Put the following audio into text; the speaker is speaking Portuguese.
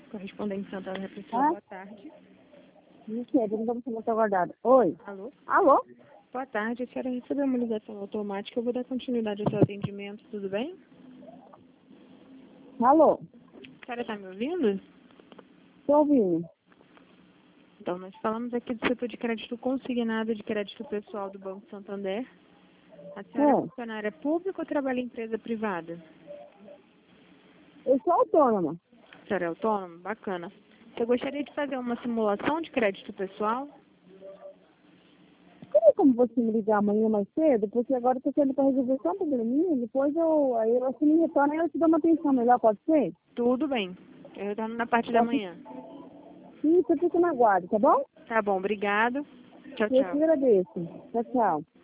Correspondente Santana Repressão, Ah? boa tarde. Mentira, não vamos ser aguardado. Oi? Alô? Alô? Boa tarde, a senhora recebeu uma ligação automática, eu vou dar continuidade ao seu atendimento, tudo bem? Alô? A senhora está me ouvindo? Tô ouvindo. Então, nós falamos aqui do setor de crédito consignado de crédito pessoal do Banco Santander. A senhora é funcionária pública ou trabalha em empresa privada? Eu sou autônoma. A senhora é autônoma? Bacana. Você gostaria de fazer uma simulação de crédito pessoal? Teria como você me ligar amanhã mais cedo? Porque agora eu tô querendo para resolver só um probleminha. Depois aí eu assim me retorno e eu te dou uma atenção melhor, pode ser? Tudo bem. Eu retorno na parte da manhã. Sim, você fica na guarda, tá bom? Tá bom, obrigado. Tchau, Eu te tchau. agradeço. Tchau, tchau.